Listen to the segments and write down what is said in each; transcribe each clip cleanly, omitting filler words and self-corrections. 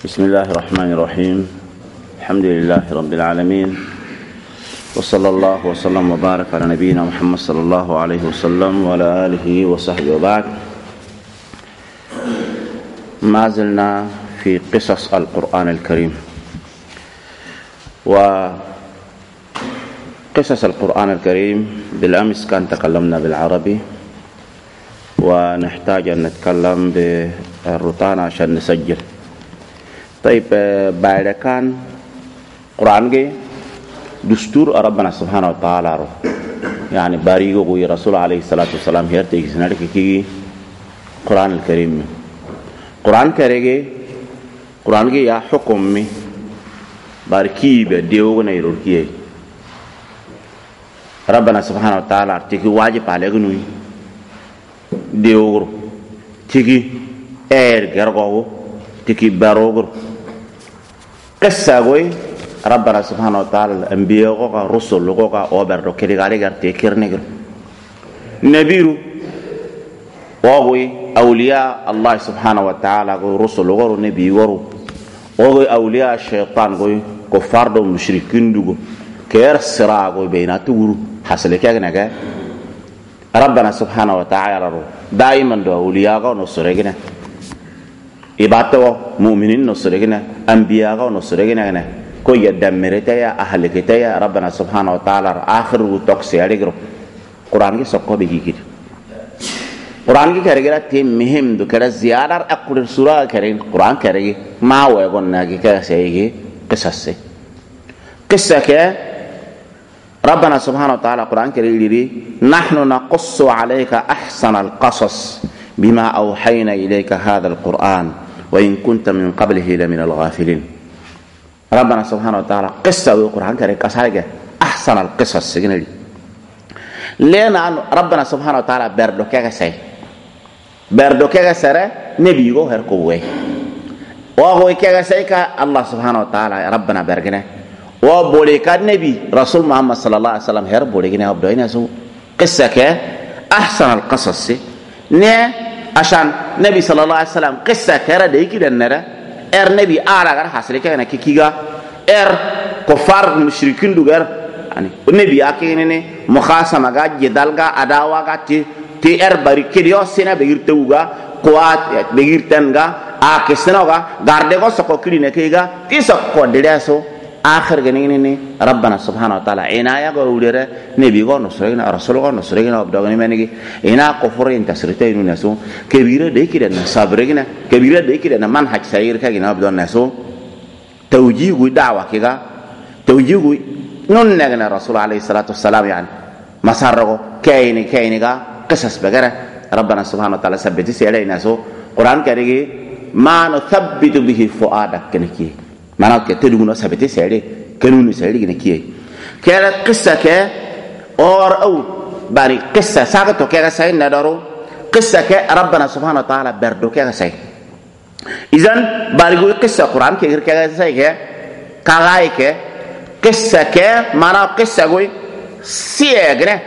بسم الله الرحمن الرحيم. الحمد لله رب العالمين، وصلى الله وسلم وبارك على نبينا محمد صلى الله عليه وسلم وعلى آله وصحبه وبعد. ما زلنا في قصص القرآن الكريم، وقصص القرآن الكريم بالأمس كان تكلمنا بالعربي، ونحتاج أن نتكلم بالروتانا عشان نسجل. طيب بعد كان قرآن جي دستور ربنا سبحانه وتعالى يعني باريغو قوي رسول عليه الصلاة والسلام هيرتي سنالك كي قرآن الكريم قرآن جي يا حكم مي باركي بديو نيروركي ربنا سبحانه وتعالى تيجي واجب عليك نوي ديوغر تيجي غرغو تيجي باروغر قصة قوي ربنا سبحانه وتعالى الأنبياء وقا رسل وقا أوبر وكذي قالي قرتي كيرنيجر نبيرو وقوي أولياء الله سبحانه وتعالى قوي رسل وقا نبي ورو وقوي أولياء الشيطان قوي كفار دو مشركين دو كير الصراع قوي بيناتو ورو حصل كأنك ربنا سبحانه وتعالى دائما دو أولياء قوي نصرقنا إباتوا مؤمنين نصرقنا أنبياء نصرقنا كوي يدمرتيا أهلكتيا ربنا سبحانه وتعالى آخر وتوكسي عليكم قرآن كي سكوا بيجي كده قرآن كي كرجلا تيم مهم دو كده زيادة أقول السورة كرين قرآن كرجي ما هو يقول ناجي كده سيجي قصص قصة كه ربنا سبحانه وتعالى قرآن كريلي نحن نقص عليك أحسن القصص بما أوحينا إليك هذا القرآن وإن كنت من قبله لمن الغافلين. ربنا سبحانه وتعالى قصة والقرآن كريم كسرجة أحسن القصص سجنلي لأن ربنا سبحانه وتعالى بردو كذا سر نبيه هركوه وهو كذا سيك الله سبحانه وتعالى ربنا برجنا وبوليك النبي رسول محمد صلى الله عليه وسلم هرب بوليكنا وبدأنا سو قصة ك أحسن القصص نه عشان نبي صلى الله عليه وسلم قصة كرا ديكي دنرا نبي آرا حاصل كأنه كيكيغا كفار مشركين دوغر يعني النبي أكينه مخاصمة جا جدالغا أداوا جا تي باركيديو سينا بيرتوغا قوات بيرتنغا أكسنوغا غاردغو سكو كلينه كيغا تي سكو دلاسو آخر جنينه ربنا سبحانه وتعالى عناية قولره نبي قال نصرنا رسول قال نصرنا وبدأنا منيجي هنا كفرين تسرتين الناسو كبيرة ديكير النصابرنا كبيرة ديكير النمان حج سير كأجنا بدأ الناسو توجيه ودعوة كذا توجيه نون نجنا رسول عليه الصلاة والسلام يعني مساره كائن كا قصص بقرة ربنا سبحانه وتعالى ثبت سيره الناسو قرآن كريجي ما نثبت به فؤادك كنكيه معناه كتدونا ثبتي سعيد كانون سعيد كنكيه كلا قصة ك أو باري قصة ساقط كذا سعيد ندارو قصة ك ربنا سبحانه وتعالى بردو كذا سعيد إذن باري قصة قرآن كذا سعيد كلاي ك قصة ك معناه قصة قوي سيغنا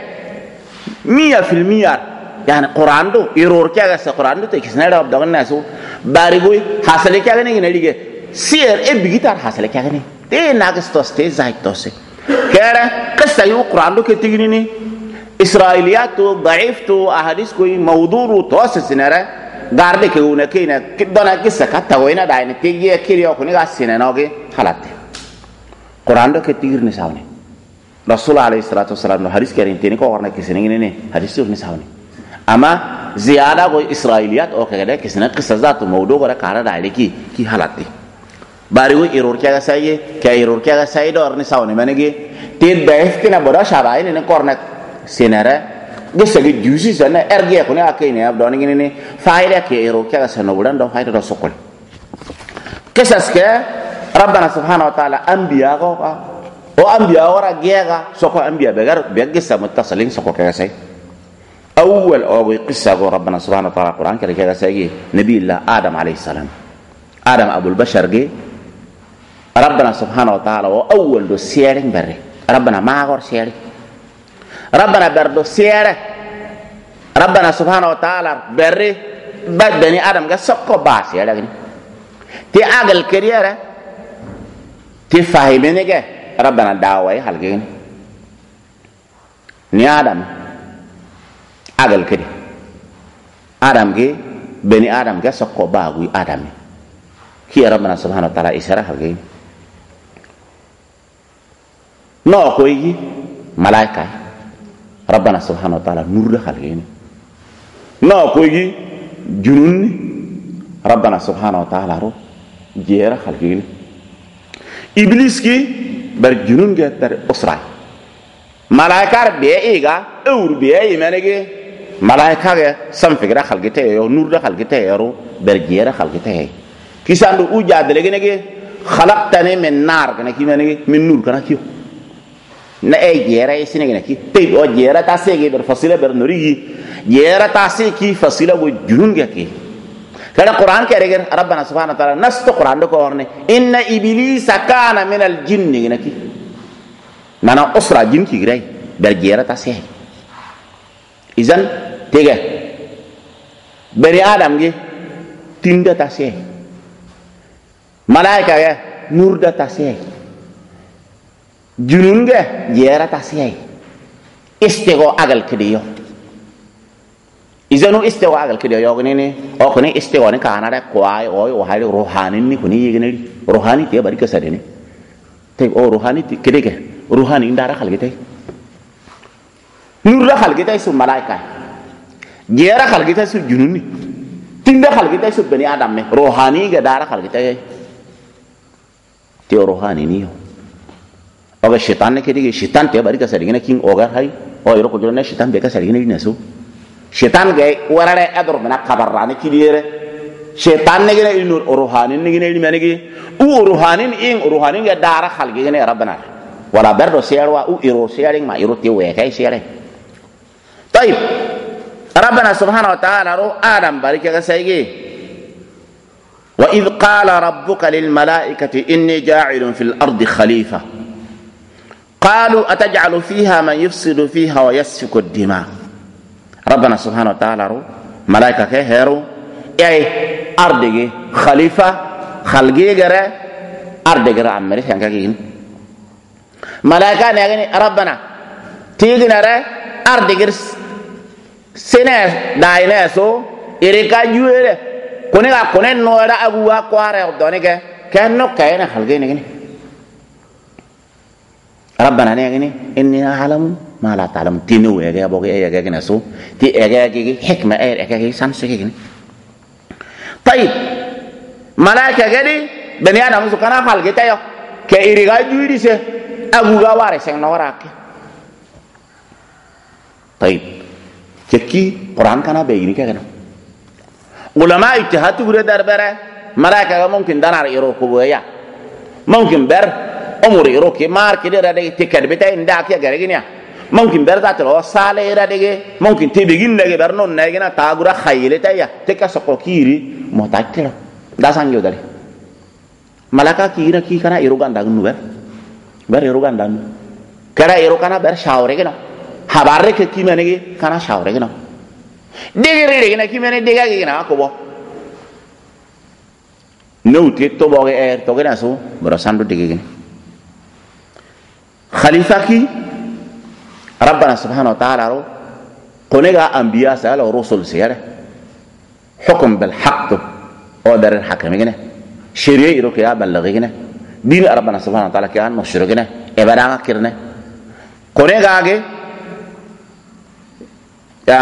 100% يعني قرآن دو يرور كذا قرآن دو تكسنا ده بدأ الناس باري حاصل كذا نيجي سير بيجيتار حاصل كأني تي ناقص توستي زايد توسي كره قصة يو قرآن لو كتيجيني إسرائيليات تو ضعيف تو أحاديث كوي موضوع توسي سنرة غارد كيونا كينا كدنا قصة كتا وينا داين تيجي كيريو كوني غاسينا نوكي خلاته قرآن لو كتيجيني ساوني رسول عليه الصلاة والسلام لو حديث كريم تيني كورنا كيسنين ني حديث يورني ساوني أما زيادة كوي إسرائيليات أو كذا كيسنا قصة ذات موضوع ولا كارا داين كي خلاته باريو إيرور كذا سايه كإيرور كذا سايه دور نساوني منيجي تيد بعث كنا برا شراين إنه كورنك سينارة جسد جوسي سنة أرجع كوني أكيني أبدوني كني فايدة كإيرور كذا سنة ولان دو فايدة دو سكول كسس ك ربنا سبحانه وتعالى أنبياء أو أنبياء ورا جيعا سكوا أنبياء بيجس متصلين سكوا كذا ساي أول قصة ربنا سبحانه وتعالى القرآن كذا ساي نبي الله آدم عليه السلام آدم أبو البشر جي ربنا سبحانه وتعالى وأول دو سيرين بري ربنا ما غور سيري ربنا بردو سيره ربنا سبحانه وتعالى بري بني آدم قال سكوا باس يا لكن ti agal keriyara ti fahimene ke rabbana dawai halgin ni adam agal keri adam ge bani adam ge sokko bagu adam ki rabbana subhanahu wa ta'ala isara halgin no ko yi malaika rabbana subhanahu wa ta'ala nurda halgin no ko yi junun rabbana subhanahu wa ta'ala ro jera halgin iblis ki bar junun ge tar usra malaika be ega eur be yimenege malaika ge sam figra khalgite yo nur da khalgite yo bar jera khalgite kisandu uja delege nege khalaqtani min nar kana kimenege min nur kana kiyo na e jera isinege na ki te o jera ta sege bar fasila bar nuri jera ta se ki fasila go junun ge ki kada Quran ke reger rabbana subhanahu wa ta'ala nastu Quran do ko orne inna iblisa kana min al jinni naki mana usra jin ki gray dar jera ta se izan tege bari adam ge tinda ta se malaika ge nur da ta se junun ge jera ta se istego agal kidiyo izanu istiwa agal kidiyo yogni ni o kuni istiwa ni kana da kwai o hali ruhani ni kuni yigni ruhani te bari kasade ni te o ruhani kidike ruhani indara khalgite nur la khalgite su malaika jera khalgite su jununi tinda khalgite su bani adam me ruhani ga dara khalgite te ruhani ni o ga shaitan ne kidike shaitan te bari kasade ni king ogar hay o yoro ko jone shaitan be kasade ni nasu Syaitan gay warare adur mena kabarrani kidire syaitan ne gene inur ruhanin ne gene limane ge ruhanin ing ruhanin ga dara khalgi gene rabbana wala berdo siyarwa iro siyaring ma iro ti we kay siyare tayib rabbana subhanahu wa ta'ala ro adam barika ga sayge wa id qala rabbuka lil malaikati inni ja'ilun fil ardi khalifa qalu ataj'alu fiha man yufsidu fiha wa yasfiku ad-dima rabbana subhanahu wa ta'ala ro malaika ke hero ay ardege khalifa khalge gare ardege amere hanga gin malaika ne gani rabbana tigina re ardege sene daine so irika juere kone ga kone no ra abuwa kware done ke kenno kayna khalge ne gani rabbana ne gani inni a'lamu ma la ta'lam tinu ya ga boge ya ga gina so ti ya ga gi hikma ya ga gi san sege gini tayib malaika gadi bani adam su kana hal ge tayo ke iriga juidi se agu ga ware sen no warake tayib cekki Quran kana be ini kaga ulama ijtihad gure darbara malaika ga mungkin danar iro ko ya mungkin ber umur iro ke mar ke dera de tikad betay ndak ya gare gini ya mungkin berzat lo sale ira dege mungkin tibigin dege bernon negena tagura khayile taya teka sokokiri motatelo dasangyo dari malaka kira ki kana irugan dagun ber irugan dan kara irukana ber shawre gena habare ke kimene ge kana shawre gena dege rede gena kimene dega ge gena ko bo no tetto boge to gena so barasandu dege gena khalifa ki rabbana subhanahu wa ta'ala ro konega anbiya sala rusul siyare hukum bil haqq o dar al hakim gene shari'a ro kiya balaghi gene din rabbana subhanahu wa ta'ala kiyan mushrik gene ibada kirne konega ge ya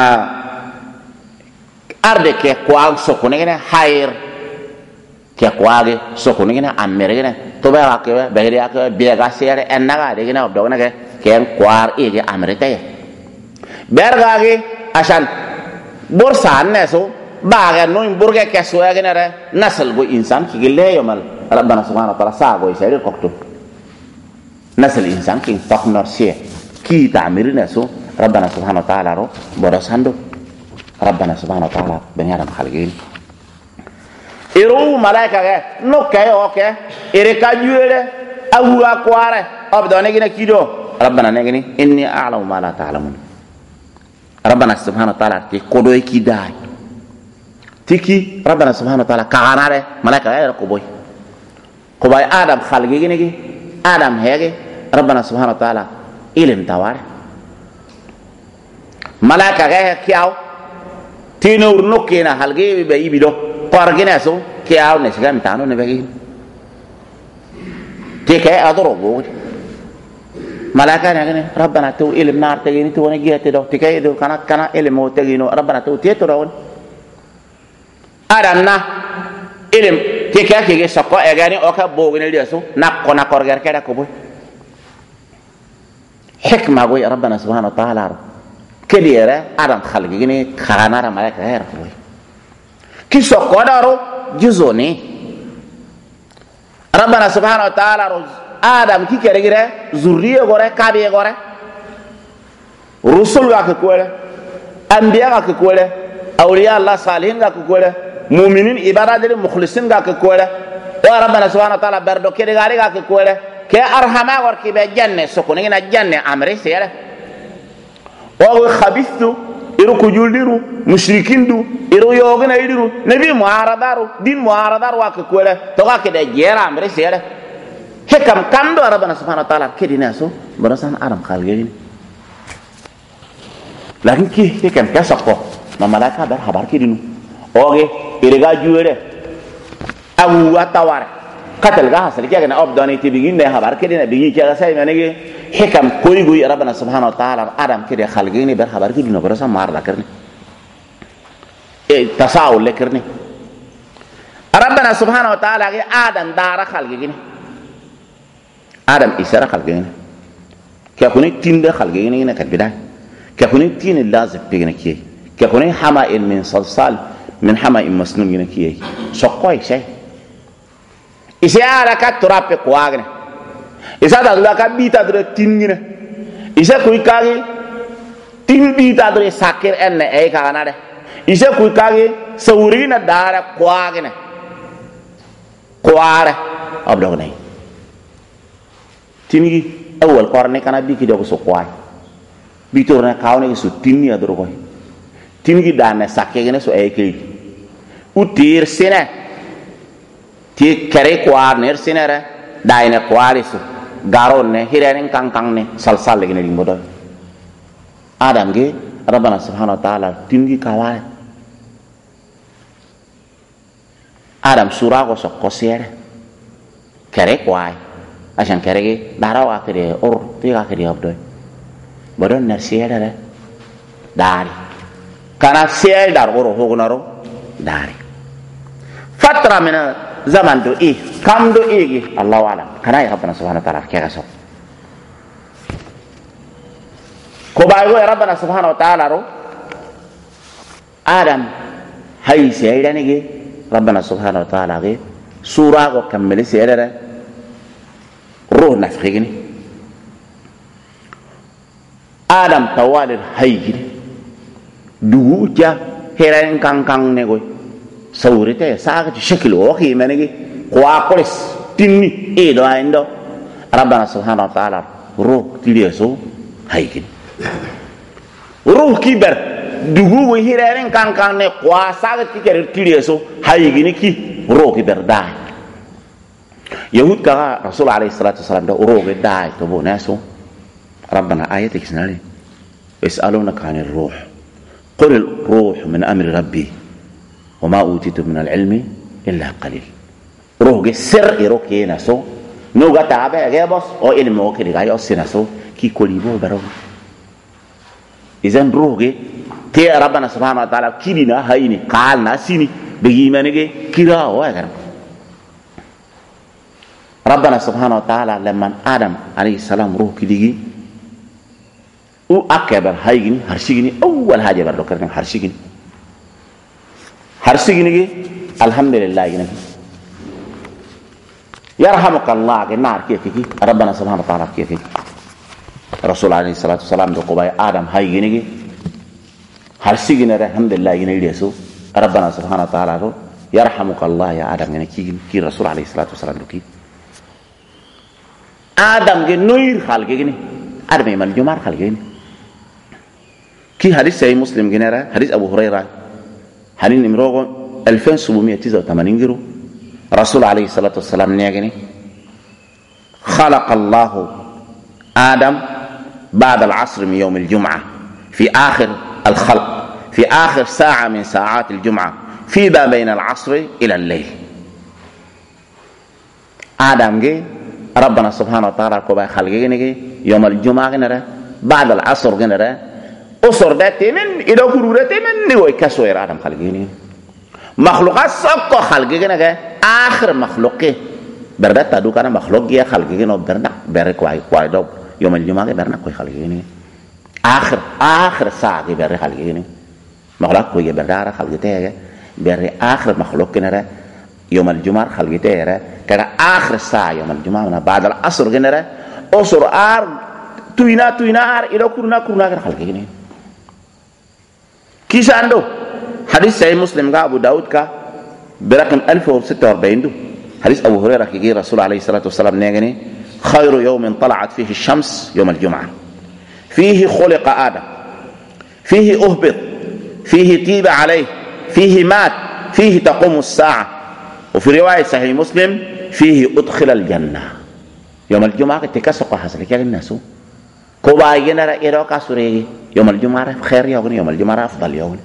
arde ke kwa so konega hayr ke kwa ge so konega amere gene to ba ke be ya ke be ga siyare ennaga de gene obdo gene ken kwar ege amrita ya bergage asan borsan neso baga no imburge keso ya genere nasal go insan ki gele yomal rabbana subhanahu wa ta'ala sa go isere kokto nasal insan ki fakhnor sie ki ta'mir neso rabbana subhanahu wa ta'ala ro borasando rabbana subhanahu wa ta'ala benyaram khalgin iru malaika ge no kayo ke ere kajuere awura kware abdone gina kido rabbana negini inni a'lamu ma la ta'lamun rabbana subhanahu wa ta'ala ti kodo ki dai tiki rabbana subhanahu wa ta'ala kaganare malaika ya ko boy ko bay adam khalgi gini gi adam hege rabbana subhanahu wa ta'ala ilim taware malaika ga kiaw tinur nokina halgi be ibido korgina so kiaw ne sigam tano ne begi tike adoro go malaika ne gane rabbana tu ilim nar tegini tu woni gete do tike do kana ilim o tegino rabbana tu tieto rawon adam na ilim tike ke sokko e gani o ka bogene leso nakko na korger keda ko boy hikma go rabbana subhanahu wa ta'ala kedire adam khalgi gini kana malaika her ko boy ki sokko daro juzoni rabbana subhanahu wa ta'ala adam ki kere gire zurriye gore kabe gore rusul ga ko le anbiya ga ko le awliya allah salihin ga ko le mu'minin ibadadil mukhlisin ga ko le wa rabbana subhanahu wa ta'ala bardo kede gari ga ko le ke arhama gor ki be janne sokoni na janne amre sere o khabithu iru kujuldiru mushrikindu iru yogina idiru nabi muaradaru din muaradaru wa ko le to ga kede jera amre sere hekam kando rabbana subhanahu wa ta'ala kedina so barasan adam khalgin lakin ki hekam kasako ma malaka bar habar kedinu oge irega juere awu atawar katal ga hasal ke na obdani tibigin ne habar kedina bigi ke sai manege hekam koy goy rabbana subhanahu wa ta'ala adam kede khalgin bar habar kedinu barasan mar la karni e tasawul le karni rabbana subhanahu wa ta'ala ge adam dara khalgin adam isara khalgin kya kuni tinde khalgin ne ka bidan kya kuni tin lazim pegna kiye kya kuni hama'in min salsal min hama'in masnun ne kiye sokoy shay isara ka turape kwagne isa da la ka bita dre tingine isa kuy kagi tin bita dre sakir enne e ka ganade isa kuy kagi sawrina dara kwagne kware abdognay tingi awal korne kana biki do so kwai bitorna kawne so tinni adoro koy tingi dane sakke gene so e kay utir sene ti kare kwar ner senere daine kwari so garonne hirenen kankang salsal gene limbo do adam ge rabbana subhanahu wa ta'ala tingi kawai adam sura ko so kosere kare kwai asan kerege darawa kere or tiga kere abdoy bodon na sieda dari kana siel dar oro hognaro dari fatra min zaman do kam do gi allah wala kana ya rabbana subhanahu wa ta'ala kega so ko bayo rabbana subhanahu wa ta'ala ro adam hay sieda nige rabbana subhanahu wa ta'ala ge sura ko kammeli sieda روح نفخيني آدم توالد هايجري دوجا هيرين كان نيغوي سوريته ساغت شكل وخي منيغي قواقلس تني ايدو عندو ربنا سبحانه وتعالى روح تليسو هايجري روح كبر دوغو هيرين كان ني قوا ساغت كير تليسو هايجري كي روح كبر داي يهود كا رسول عليه الصلاة والسلام ده روح داي تبو ناسو ربنا آياتك سنالي يسألونك عن الروح قل الروح من أمر ربي وما أوتيت من العلم إلا قليل روح سر يروك يناسو نوغا تابع غيبوس أو علم وكري غاي أسناسو كي كوليبو برو إذن روح تي ربنا سبحانه وتعالى كيرنا هايني قال ناسيني بيجيمانه كيرا وغيره ربنا سبحانه وتعالى لما آدم عليه السلام روح كديجي وأكبر هايجني هرشيجني أول حاجة بردوكرنا هرشيجني الحمد لله جنبي يرحمك الله النار كيف ربنا سبحانه وتعالى كيف رسول عليه الصلاة والسلام دقوا آدم هايجني هرشيجني الحمد لله جنبي يسوع ربنا سبحانه وتعالى يرحمك الله يا آدم جنبي كي رسول عليه الصلاة والسلام دقي آدم کے نویر خال کے گنے آدم ایمان جمار خال کے گنے کی حدیث صحیح مسلم گنے رہا حدیث ابو حریرہ حدیث نمروغ 2780 جرو رسول عليه الصلاة والسلام نيجني خلق الله آدم بعد العصر من يوم الجمعة في آخر الخلق في آخر ساعة من ساعات الجمعة فيما بين العصر إلى الليل. آدم جي ربنا سبحانه وتعالى كوبا خلقه نجي يوم الجمعة جنرا بعد العصر جنرا أسر ده تمن إذا كرورة تمن نوي كسوير آدم خلقه نجي مخلوقات سبق خلقه نجي آخر مخلوقه بردا تدو كنا مخلوق جي خلقه نجي بردا برك واي دو يوم الجمعة برنا كوي خلقه نجي آخر ساعة جي بري خلقه نجي مخلوق كوي بردا خلقه تيجي بري آخر مخلوق جنرا يوم الجمعة خلقته يرى كذا آخر ساعة يوم الجمعة بعد العصر جنرا أسر توينا إلى كرنا كذا خلقه جنرا كيس عنده حديث صحيح مسلم قال أبو داود كا برقم 1046 دو حديث أبو هريرة كي رسول عليه الصلاة والسلام نيجني خير يوم طلعت فيه الشمس يوم الجمعة فيه خلق آدم فيه أهبط فيه طيب عليه فيه مات فيه تقوم الساعة وفي رواية صحيح مسلم فيه أدخل الجنة يوم الجمعة تكسق حصل كي الناس كوبا يجينا إيروكا سوري يوم الجمعة خير يوم يوم الجمعة أفضل يوم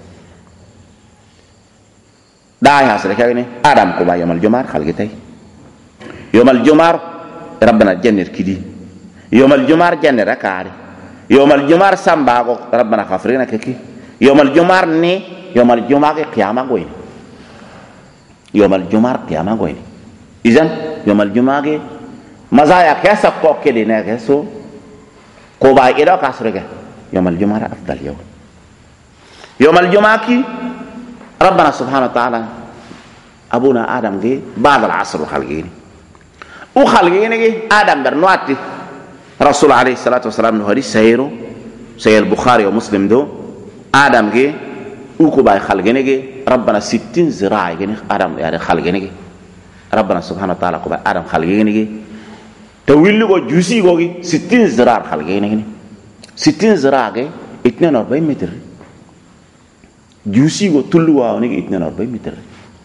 داعي حصل كي آدم كوبا يوم الجمعة خلقته يوم الجمعة ربنا جنر كدي يوم الجمعة جنر كاري يوم الجمعة سامباغو ربنا خفرنا كي يوم الجمعة ني يوم الجمعة قيامة قوي يوم الجمعة قيامة قوي إذن يوم الجمعة مزايا كيسا كوكي نكسو كوبا إيرا كاسرك يوم الجمعة أفضل يوم الجمعة كي ربنا سبحانه وتعالى أبونا آدم جي بعد العصر خلقيني وخلقيني آدم برنواتي رسول عليه الصلاة والسلام نهاري سيرو سير البخاري ومسلم دو آدم جي وكوبا خلقيني ربنا 60 زراعة جني آدم يعني خلقيني ربنا سبحانه وتعالى كوبا آدم خلقيني تويل لو جوسي غوغي 60 زراعة خلقيني 60 زراعة 42 متر جوسي غو تلوا ونيجي 42 متر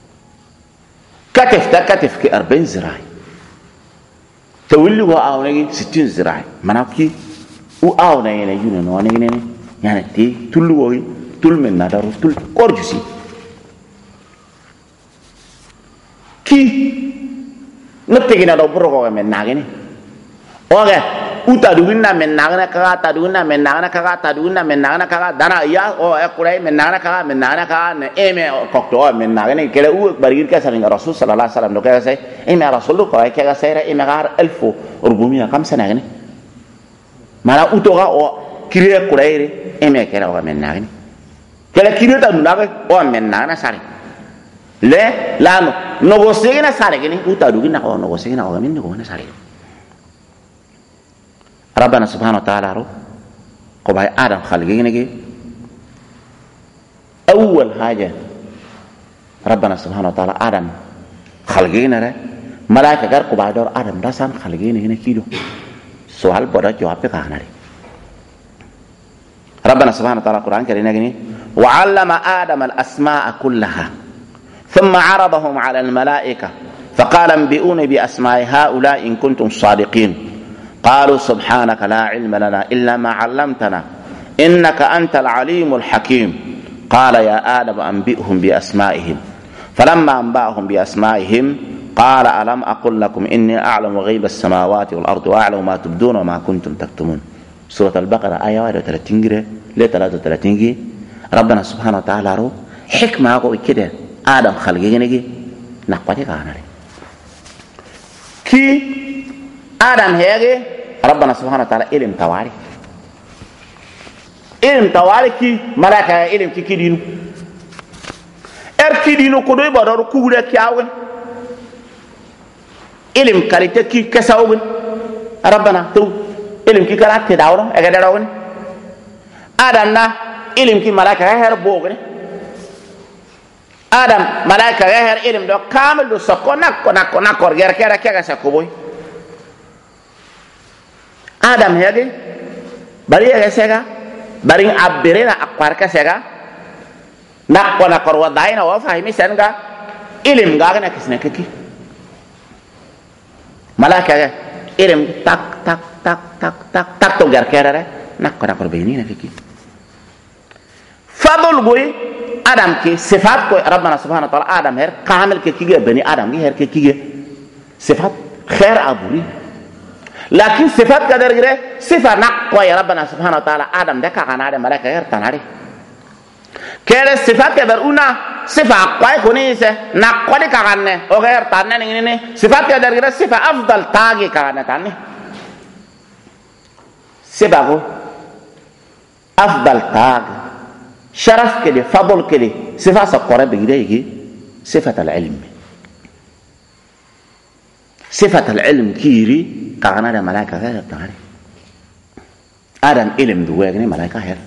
كتف كي 40 زراعة تويل لو آونيجي 60 زراعة منافكي وآونا ينجون نوانيجي يعني تي تلوا تل من نادارو تل كورجسي كي نتيجنا دو بروغو من ناغني اوغا utadugina men nagana kaga tadugina men nagana kaga tadugina men nagana kaga dana ya o akurai men nagana kaga ne eme kokto men nagana kele u barigir ka salinga rasul sallallahu alaihi wasallam do ka say eme rasul ko ay kaga sayra eme gar 1400 kam sanagani mara utoga o kire kurai eme kera o men nagani kele kire ta nunaga o men nagana sare le lano nogo segina sare gini utadugina o nogo segina o min nogo na sare ربنا سبحانه وتعالى رو قبائل آدم خلقينه أول حاجة ربنا سبحانه وتعالى آدم خلقينه ملائكة غير قبائل دور آدم داسان خلقينه هنا كيلو سؤال بدا جواب كهنا ربنا سبحانه وتعالى القرآن كريم وعلم آدم الأسماء كلها ثم عرضهم على الملائكة فقال انبئوني بأسماء هؤلاء إن كنتم صادقين قالوا سبحانك لا علم لنا إلا ما علمتنا إنك أنت العليم الحكيم قال يا آدم أنبئهم بأسمائهم فلما أنبأهم بأسمائهم قال ألم أقل لكم إني أعلم غيب السماوات والأرض وأعلم ما تبدون وما كنتم تكتمون سورة البقرة آية 31 ل 33 ربنا سبحانه وتعالى رو حكمة أقول كده آدم خلقينه نقبتي كهنا كي آدم هيجي ربنا سبحانه وتعالى علم تواري كي ملاك علم كي كدينو كدينو كدوي بدر كوغلا كياون علم كاليته كي كساون ربنا تو علم كي كلا تداورو اغداون آدم نا علم كي ملاك هير بوغني آدم ملاك هير علم دو كامل دو سكونا كنا كورغير كيرا كيغا سكوبوي Adam hege bari hege sega bari abirena akwarka sega nak kona korwa daina wa fahimi senga ilim ga na kisne kiki malaka ga ilim tak tak tak tak tak tak to gar kerare nak ko be ni na kiki fadl goy adam ki sifat ko rabbana subhanahu wa ta'ala adam her kamil ke kige bani adam gi her ke kige sifat khair aburi lakin sifat kadar gire sifat nak ko rabbana subhanahu wa ta'ala adam de ka kana de malaka her tanari kere sifat kadar una sifat ko ko ni se nak ko de ka kanne o her tanne ni sifat kadar gire sifat afdal tagi ka kana tanne sebago afdal tagi شرف كده فضل كده صفة سقرة بجده يجي صفة العلم صفة العلم كيري كأنا ده ملاك غير تاني آدم علم دوّا يعني ملاك غير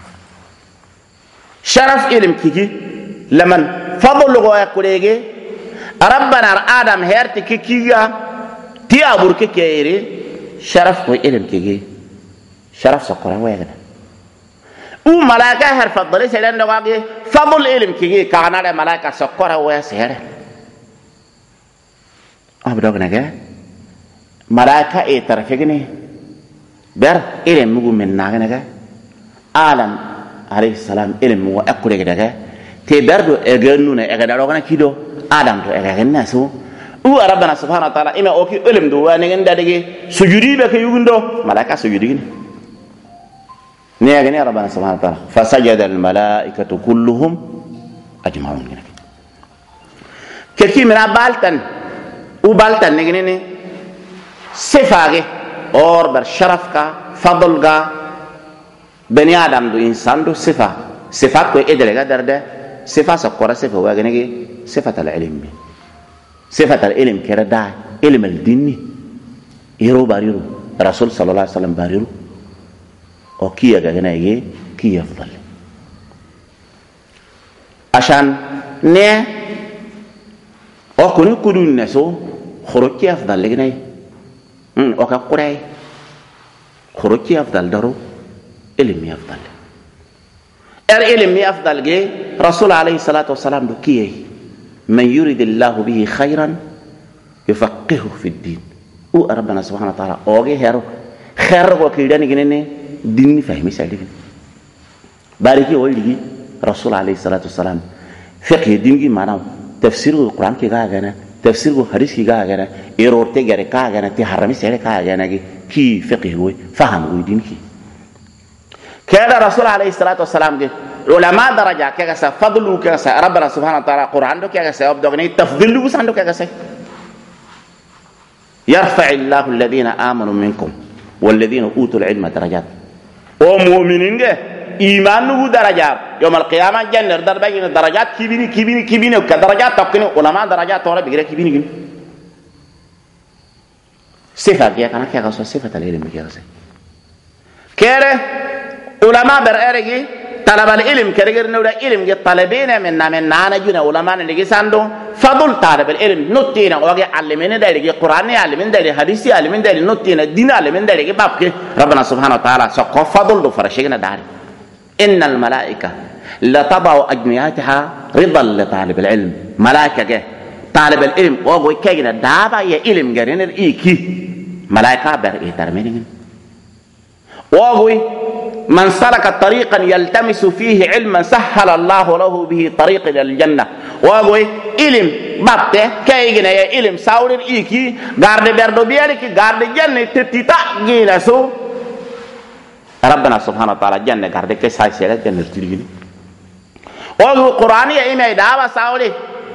شرف علم كيجي لمن فضل لغوا كوليجي ربنا آدم هير تكيجيا تيابور كيري شرف كوي علم كيجي شرف سقرة ويانا ملائكة هر فضل سيدنا نقول فضل علم كي كان على ملائكة سكرة ويسير أبدو كنا ملائكة ترفقني بر علم مو من ناقنا عالم عليه السلام علم مو أكل كده تبردو أجنون أجدارنا كيدو عالم تو أجننا سو ربنا سبحانه وتعالى إما أوكي علم دو أنين دادي سجودي بكيوندو ملائكة سجودين نيجي ربنا سبحانه وتعالى فسجد الملائكة كلهم أجمعون كي من بالتن وبالتن نيجي صفاغي اور بر شرف کا فضل کا بني آدم دو إنسان دو صفات كوي إدريغا درده صفات سقورة صفة واغنيجي صفة العلم صفة العلم كردا علم الديني يرو باريرو رسول صلى الله عليه وسلم باريرو او كي غنا يجي كي افضل عشان نه او كوني كودون نسو خروجي افضل لغناي او كقراي خروجي افضل درو علمي افضل علمي افضل جي رسول عليه الصلاه والسلام دو كي من يريد الله به خيرا يفقهه في الدين او ربنا سبحانه وتعالى اوغي هيرو خير كو كيداني غنني ديني فهمي سالفين باركي ولدي رسول عليه الصلاه والسلام فقه ديني معناه تفسير القران كي غاغنا تفسير الحديث كي غاغنا ايرورتي غير كاغنا تي حرمي سيري كاغنا كي فقه هو فهم هو دين كي كان رسول عليه الصلاه والسلام دي علماء درجه كذا فضل كذا ربنا سبحانه وتعالى قران دو كذا ابدغني تفضيل لو ساندو كذا يرفع الله الذين امنوا منكم والذين اوتوا العلم درجات ومؤمنين إيمان نو درجات يوم القيامة جنة دربين درجات كبيني كدرجات تقني علماء درجات ولا بيجري كبيني صفة كيا كنا كيا قصة صفة العلم كيا قصة كيره علماء برأرجي طلب العلم كرجل نودا علم طالبين من نانا جونا علماء نيجي ساندو فضل طالب العلم نوتينا واجي علمنا دايري قرآن علمنا دايري حديث علمنا دايري نوتينا دين علمنا دايري بابك ربنا سبحانه وتعالى سقف فضل دو فرشينا داري إن الملائكة لتضع أجنحتها رضا لطالب العلم ملائكة طالب العلم واجي كينا دابا يا علم جرين الإيكي ملائكة برئي ترمين واجي من سلك طريقا يلتمس فيه علما سهل الله له به طريق الى الجنه واغوي علم بابته كايغنا يا علم ساورين ايكي غارد بردو بيالكي غارد جنة تتيتا غيلاسو ربنا سبحانه وتعالى جنة غارد كساي سيلا جنة تيغي واغو قران يا ايمي داوا ساوري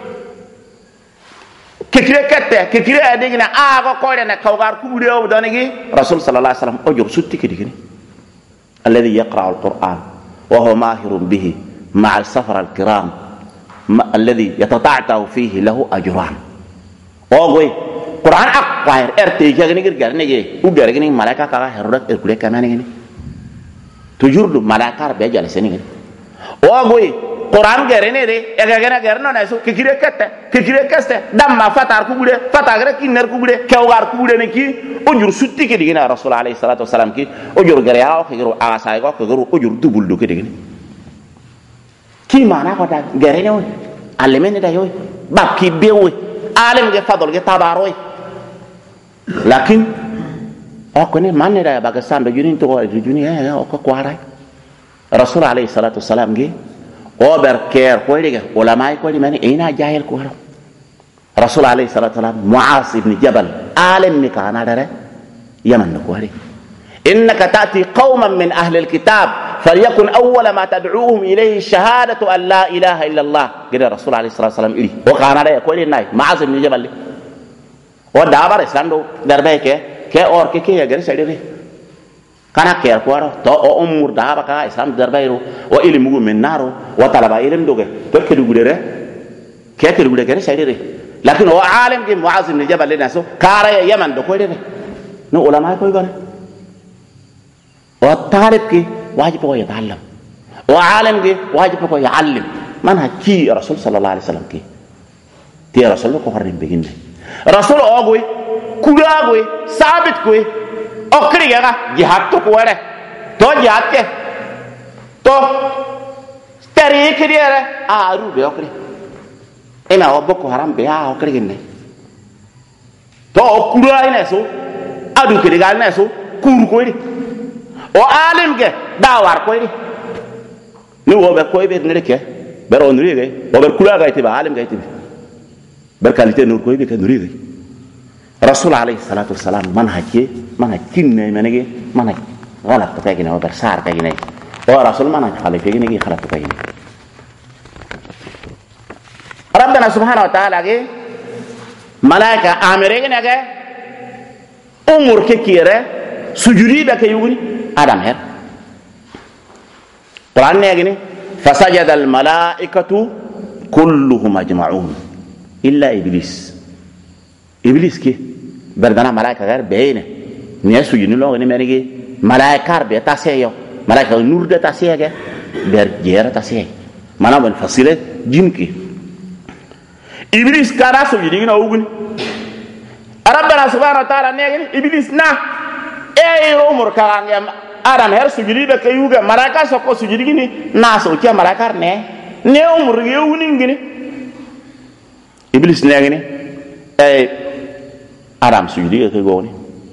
كيكري كته كيكري اديغنا اغو كورنا كوغار كوبريو دونغي رسول صلى الله عليه وسلم اوجو سوتي كديغني الذي يقرأ القرآن وهو ماهر به مع السفر الكرام الذي يتطعته فيه له أجران أوغوي قرآن أقوى ارتي جاغني غير وغيرغني ملائكة كا هرودت اركولي كمان غني تجور ملائكة بيجال سني أوغوي قرآن غيرني ري اغاغنا غيرنا نسو كيكري كسته دم ما فتار كوبله فتاغر كينر كوبله كوغار كوبله نكي اجور سوتي كدينا رسول عليه الصلاه والسلام كي اجور غريا كيرو اساي كو كيرو اجور دوبل دو كدينا كي معنا كو دا غيرني علمني دا يوي bab ki bewe alim ge fadol ge tabaroy lakin o ko ne manne da baga sando juni to juni o ko kwaray rasul alayhi salatu wassalam ge o ber ker ko diga ulama ko di mani ina jahil ko rasul alayhi salatu wassalam muaz ibn jabal alim ni kana dare yaman ko hari innaka ta'ti qauman min ahli alkitab فليكن أول ما تدعوهم إليه شهادة أن لا إله إلا الله قال الرسول عليه الصلاة والسلام إلي وكان هذا يقول لنا معاذ بن جبل ودابر إسلام دو دربه كي أور كي يجري سيدي كان كير كوارو تو أمور دابا كا إسلام دربه رو وإلي مغو من نارو وطلبا إلم دوغه تركي دوغه كي تدوغه كي سيدي لكن هو عالم كي معاذ بن جبل لنا سو كار يمن دو كوي نو علماء كوي غني وطالب كي واجب هو يتعلم وعالم كي واجب هو يعلم منهج كي رسول صلى الله عليه وسلم كي تي رسول ko harrin beginde rasul ogoy kulagoy sabit koy okri ga jihad to ko wala to jihad ke to tari kiriere aru be okri ina oboko haram be a okri ginne to kulay ne so adu kiri gal ne so kur koy o alim ge dawar koy ni wo be koy be nreke ber on riege o ber kula ga itiba alim ga itiba ber kalite nur koy be ka nurige rasul alayhi salatu wassalam manhaj kinne menege manhaj galat ta gine o ber sar ta gine o rasul manhaj khalife gine gi khalat ta gine rabbana subhanahu wa ta'ala ge malaika amire gine ge umur ke kire sujudi be ke yuguni adam her Quran ne gini fasajada al malaikatu kulluhum ajma'un illa iblis ki berdana malaika gar beene ne sujini lo ne menigi malaikar be taseyo malaika nur de tasege ber jera tasege mana bon fasile jinki iblis kara sujini na uguni rabbana subhanahu wa ta'ala ne gini iblis na umur karangya adam her sujudi be kayuga malaika so ko sujudi gini na so ke malaikar ne umur yewuni gini iblis ne gini adam sujudi ke goni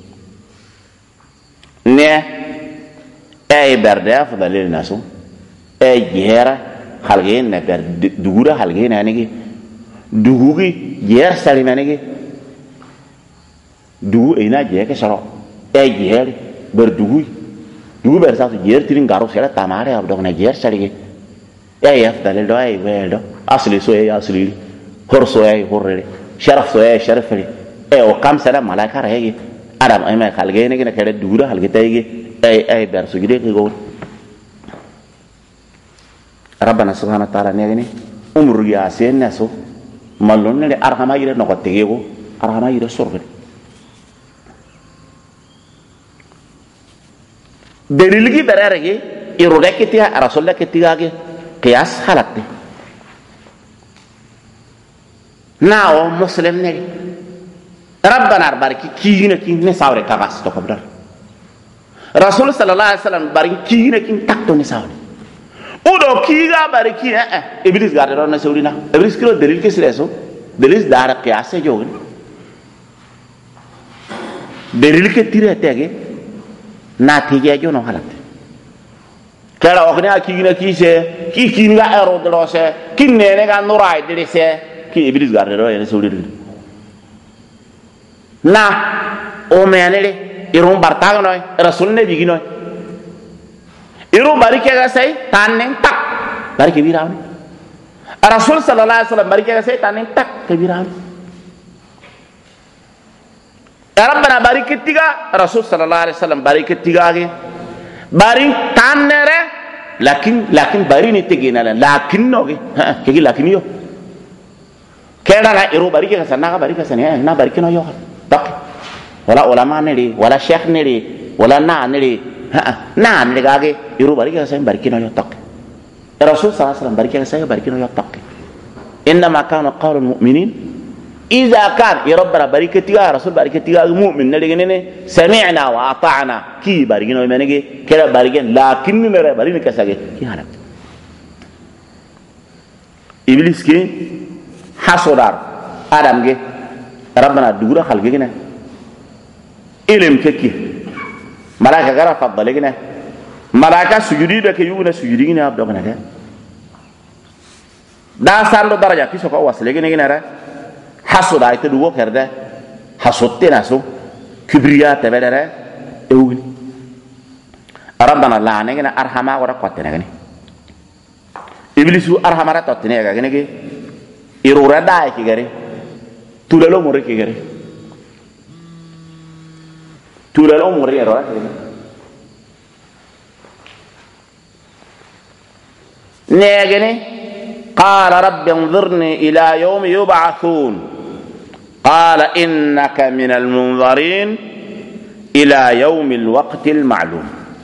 ne berde afdalil nasu jera halgen ne ber dugura halgen ne gi dugugi jer salimane gi dugu ina je ke saro jer ber dugu ber sa jer tirin garo sela tamare ab dog na jer salige afdalil do weldo asli so asli hor so horre sharaf so sharafri o kam sala malaika rege adam ay ma khalge ne ne kede dugura halge tayge ber so gide ke go rabbana subhanahu wa ta'ala ne umru ya sen naso malon ne arhama yire no ko tegego arhama yire sorbe dalilgi berarege irude kitiya rasulullah kitiya ge qiyas halatte nao muslim ne rabbana barki kine ne sawre kagas to kabdar rasul sallallahu alaihi wasallam barki kine takto ne sawre udo kiga barki iblis garde do na sawrina iblis kilo dalil ke sileso dalil dara qiyas e jogen dalil ke tire tege na tije jono halatte kala okne akigina kise kikinga ero drose kinene ga nurai direse ki iblis garde do ene sawri na o menele irum bartaga noy rasul ne bigi noy irum barike ga say tanen tak barike birawni rasul sallallahu alaihi wasallam barike ga say tanen tak ke birawni rabbana barikatiga rasul sallallahu alaihi wasallam barikatiga ge bari tanere lakin bari ni tigina lakin no ge ke lakin yo kera na iru barike ga sanna ga barike sanne na barike no yo tak wala ulama ne li wala sheikh ne li wala na ne li na ne ga ge iru barike ga sanne barike no yo tak rasul sallallahu alaihi wasallam barike ga sanne barike no yo tak inma kana qawlul mu'minin إذا كان يا ربنا بركتها رسول بركتها المؤمن نلقينه سمعنا وأطعنا كي بارجينه يمنعه كلا بارجين لكن نرى بارجين كساعه كي هذا إبليس كي hasodar adam ge rabbana dugura khalge gina ilim keke malaka gara faddale gina malaka sujudi da ke yuna sujudi gina abdo gina ke da sando daraja kiso ko wasle gina gina ra hasoda ite duwo kerde hasotte naso kibriya tabedere ewni rabbana la ne gina arhama wara qatene gina iblisu arhamara totne ga gina ge irura dai ki gari tulalo muri ki gari tulalo muri ro ne gene قال رب انظرني إلى يوم يبعثون قال إنك من المنظرين إلى يوم الوقت المعلوم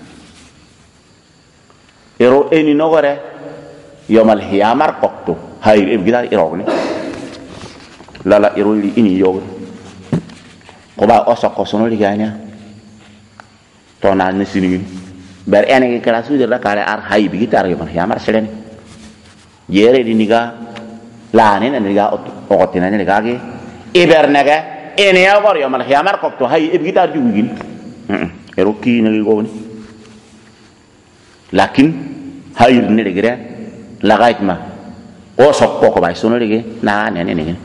إرو إني نغرة يوم القيامة قطو هاي إبغدا إروغني لا إرو إني يوم قبا أسق قصنو لغانيا تونا نسيني بر أنا كلاسو جرا كاره أر هاي بيجي يوم القيامة سلني yere di niga laane na niga otina ni niga ge ibernaga ene ya war yo mal khiyamar ko to hay ibgitar ju gin ero ki na go ni lakin hayr ni regre lagait ma o sokko ko bay sono rege na ne ne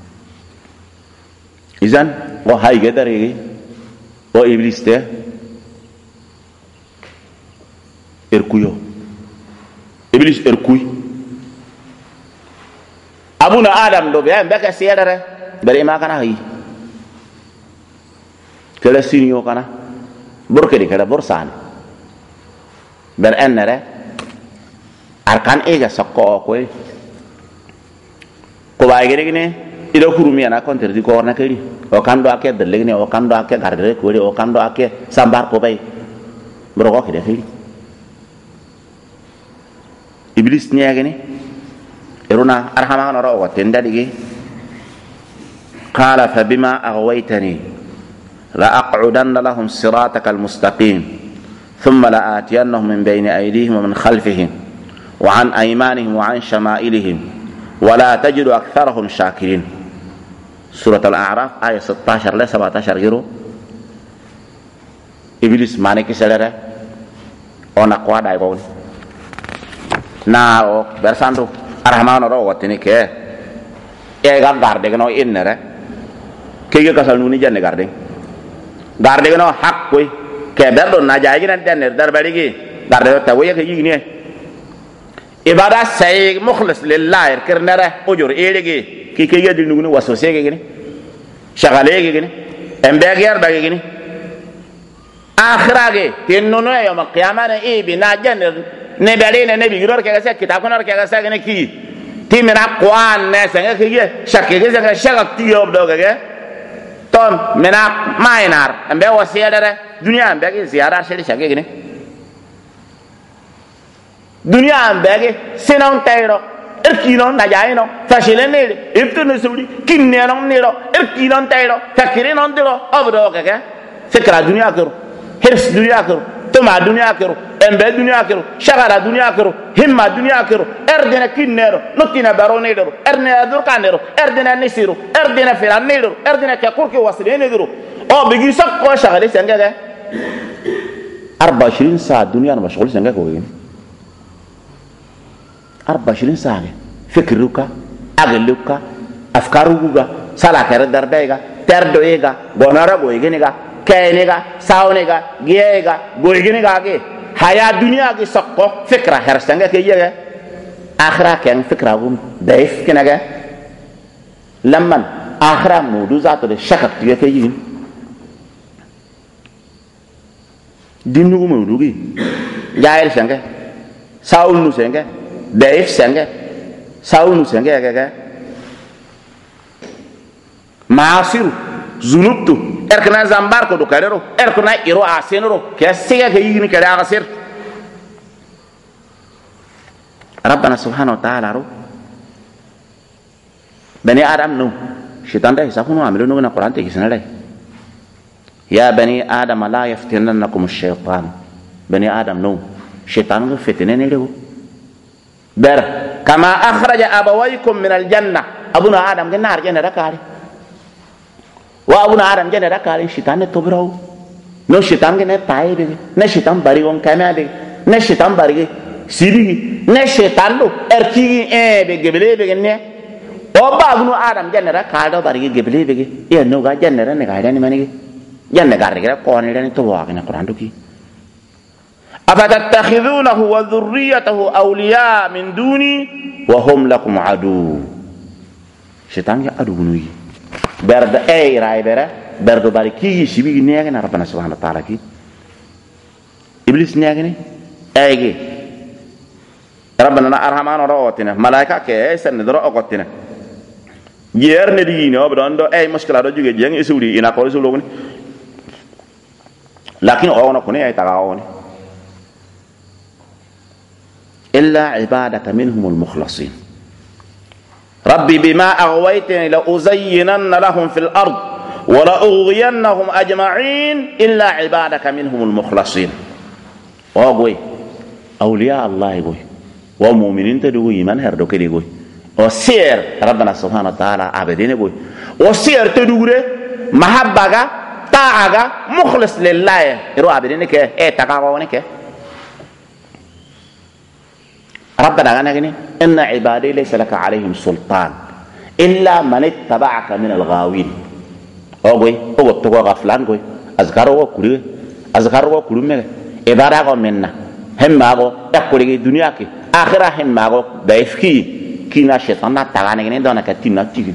izan o hay ge dare ge o iblis te erkuyo iblis erkuy abuna adam do be mbaka siyadare bare ma kana hay kala sinyo kana burke di kala borsane ber enere arkan ega sakko ko bay gere ne ido kurumi ana konter di ko na kali o kando ake dalle ne o kando ake garde ko o kando ake sambar ko bay bro ko kede kali iblis ne agene iruna arhama na rawa tenda dige qala fa bima aghwaytani la aq'udanna lahum siratakal mustaqim thumma la atiyannahum min bayni aydihim wa min khalfihim wa an aymanihim wa an shama'ilihim wa la tajidu aktharahum shakirin surah al-a'raf ayat 16 la 17 giro iblis mane ki selere ona ko dai ko na o bersando arhamano ro watini ke e ga garde no innere ke ga kasal nuni janne garde no hakko ke berdo na jaagi nan denner darbari gi garde ta woye ke yigni ibada say mukhlis lillah kirnere ujur elegi ki ke yadi nuguni waso sege gini shagale ge gini embe ger ba ge gini akhirage tinno yawm al-qiyamah ibi na janner ne bari ne bi gidor ke ga kitab kono ke ga sa ne ki timina qwan ne sanga ke ye shakke ge sanga shagak ti yob do ge tom mena mainar ambe wasiyadare dunya ambe ge ziyara shiri shakke ge ne dunya ambe ge sinon tayro erkinon najaino fashile ne ibtun suli kinne non ne ro erkinon tayro fakire non diro obdo ge sekra dunya kero hirs dunya kero tuma dunya kero embe dunya kero shagara dunya kero himma dunya kero erdena kinnero notina baronero erdena durkanero erdena nisiru erdena filanero erdena kakurki waslenero o bigi sakko shagale sengaga 24 ساعة dunya na mashghul sengaga ko yin 24 ساعة fikruka ageluka afkaruga sala kare darbega terdoega gonara goigenega kainega saunega giega goigenega ge haya dunia ki sakko fikra hersanga ke yega akhira ken fikra gum daif kenaga lamman akhira mudu zato de shakak tiga ke yin dinu gum mudu gi jair sanga saunu sanga daif sanga saunu sanga ga maasiru zunubtu erkna zambar ko do karero erkna iro asenro ke siga ke yini kare agasir rabbana subhanahu wa ta'ala ro bani adam no shaitan dai sakunu amilu no na quran te kisana dai ya bani adam la yaftinannakum ash-shaytan bani adam no shaitan go fitene ne rewo ber kama akhraja abawaykum min al-janna abuna adam ge nar jene rakari wa abuna adam jene rakari shitan ne tobraw no shitan ge ne taibe ne shitan bari on kamade ne shitan bari sirigi ne shitan do ertigi be gebele be ne o ba abuna adam jene rakari do bari gebele be e no ga jene ne ga ni mani jene ga re ko ni ne to wa ne quran do ki أفتتخذونه وذريته أولياء من دوني وهم لكم عدو شيطان عدو نوي برد أي راي برا برد باركي شبيه نيجنا ربنا سبحانه وتعالى كي إبليس نيجنا أيجي ربنا أرحمان رأوتنا ملائكة كيسن ندرا أقوتنا يير ندينا وبدأ أي مشكلة رجوع جيان يسولي إن أقول يسولون لكن أنا كوني أي تراوني إلا عبادك منهم المخلصين ربي بما أغويتني لأزينن لهم في الأرض ولأغوينهم أجمعين إلا عبادك منهم المخلصين وأقوي أولياء الله يقول ومؤمنين تدعو إيمان هردوك يقول وسير ربنا سبحانه وتعالى عبدين يقول وسير تدعو محبك طاعك مخلص لله يرو عبدين كي تقاوانك ربنا غنى إن عبادي ليس لك عليهم سلطان إلا من اتبعك من الغاوين أوغوي أوغو تغو غفلان غوي أذكارو كوري أذكارو كوري مي إبارة منا هم ماغو يقولي الدنيا كي آخرة هم ماغو بيفكي كينا شيطان تغاني غنى دونا كتينا تيجي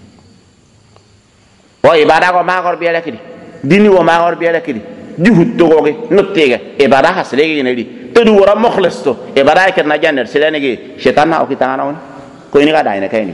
وإبارة ماغو بيالا كدي ديني وماغو بيالا كدي جهود تغوغي نتيجة إبارة حسليغي نري تدو ورا مخلص تو إبراهيم كنا جنر سلانيجي شيطان أو كتانا ون كويني قاعد عينه كايني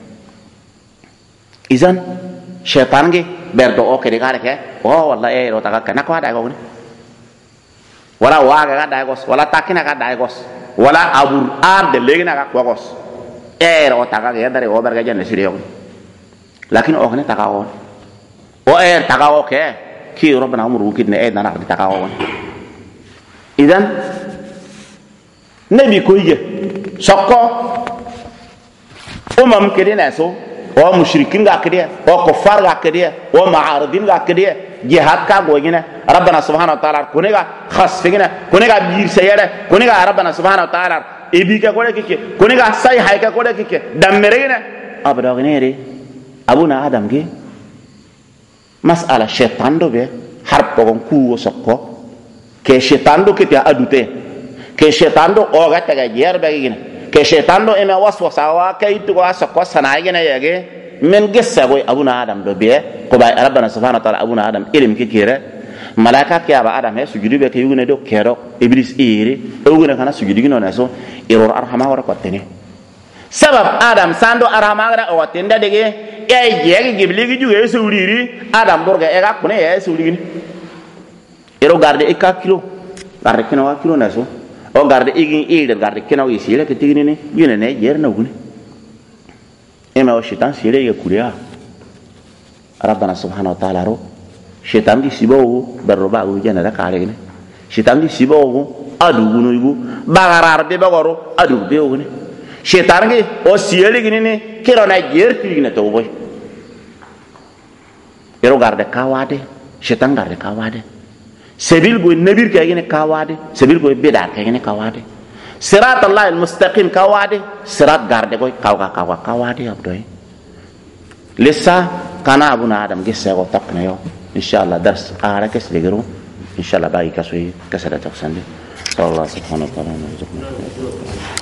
إذن شيطان جي بردو أو كده قاعد كه والله إيه رو تاكا كنا قاعد عيقوني ولا واقع قاعد عيقوس ولا تاكينا قاعد عيقوس ولا أبو أرد ليجنا قاعد عيقوس إيه رو تاكا كه داري أو برجع جنر سريعون لكن أو كنا تاكا ون أو إيه تاكا أو كه كي ربنا عمره كده إيه نانا قاعد تاكا ون إذن نبي كويجي سكو كده ناسو ومشركين كده وكفار كده ومعارضين كده جهاد كاغوينا ربنا سبحانه وتعالى كونيغا خاصفينا كونيغا بير سياده كونيغا ربنا سبحانه وتعالى ابيكا كولكيكي كونيغا ساي هايكا كولكيكي دمرينا ابدا غنيري ابونا ادم جي مساله شيطان دو بي حرب كون كو سكو كي شيطان دو كتي ادوتي que shetando oga taga yerba gina que shetando ema waswasa wa kaytu wa sakwa sanayina yage men gessa goy abuna adam do be ko bay rabbana subhanahu wa ta'ala abuna adam ilim ki kire malaka ke aba adam he sujudi be ke yugune do kero iblis iri yugune kana sujudi gino naso iror arhama wara kwatene sabab adam sando arhama gara o watenda dege e yege gibligi juge sewriri adam borga e ga kune e sewrigi ero garde e ka kilo garde kino wa kilo naso o garde igin iider garde kenaw yisire ke tigini ni yune ne yer na gune ema o shaitan sire ye kuriya rabbana subhanahu wa ta'ala ro shaitan di sibawu barroba go jana da kare ne shaitan di sibawu adu gunu igu bagarar be bagoro adu be gune shaitan ge o sire gini ni kero na yer tigini to boy ero garde kawade shaitan garde kawade سبيل قوي النبي كأجنة كوادي سبيل قوي بدار كأجنة كوادي صراط الله المستقيم كوادي صراط غارد قوي كوادي أبدوي لسه كان أبونا آدم جسّه وطقنا يوم إن شاء الله درس كس لجرو إن شاء الله باقي كسوي كسرة تقصندي صلى الله سبحانه وتعالى